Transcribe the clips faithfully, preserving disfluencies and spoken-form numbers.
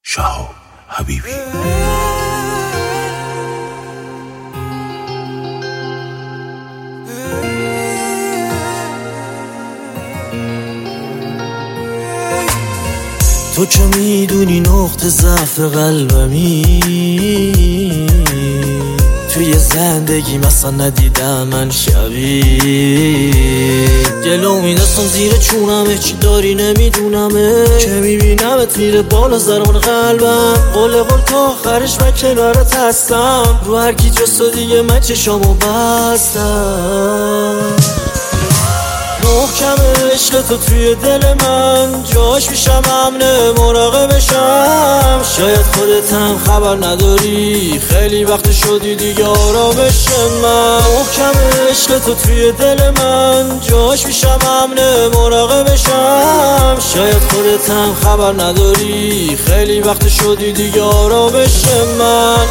شهاب حبیبی. تو که میدونی نقطه ضعف قلبمی، توی زندگی مثلا ندیدم من شبیه. جلو میدستم زیر چونمه، چی داری نمیدونمه، که میبینمت میره بالا زرمون قلبم. قول قول تا آخرش من کنارت هستم، رو هر کی جز تو دیگه من چشامو بستم. محکمه عشق تو توی دل من، جاش میشم امنه مراقبشم. شاید خودت هم خبر نداری، خیلی وقت شدی دیگه آرامش من. محکمه عشق تو توی دل من، جاش میشم امنه مراقبشم. شاید خودت هم خبر نداری، خیلی وقت شدی دیگه آرامش من.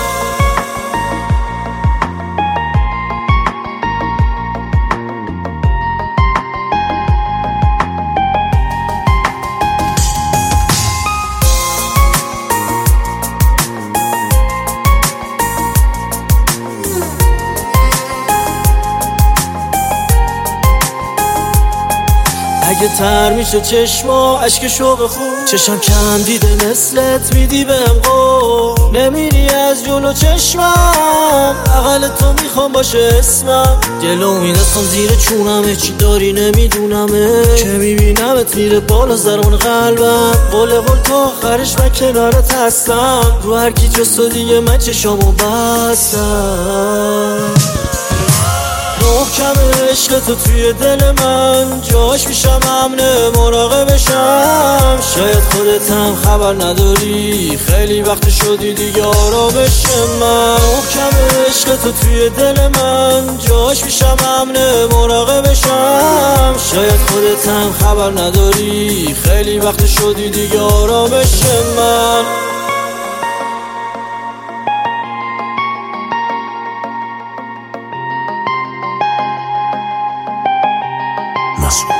اگه تر میشه چشما عشق شوق خوب، چشم کم دیده مثلت میدی بهم قول. نمیری از جلو چشمم، اقل تو میخوام باشه اسمم. جلو میدستم زیر چونمه، چی داری نمیدونمه، که میبینمت میره بالا زرمون قلبم. قول قول تا آخرش من کنارت هستم، رو هر کی جز تو دیگه من چشامو بستم. محکمه عشق تو توی دل من، جاش میشم امنه مراقبشم. شاید خودت هم خبر نداری، خیلی وقت شدی دیگه آرامش من. محکمه عشق تو توی دل من، جاش میشم امنه مراقبشم. شاید خودت هم خبر نداری، خیلی وقت شدی دیگه آرامش من. مسعود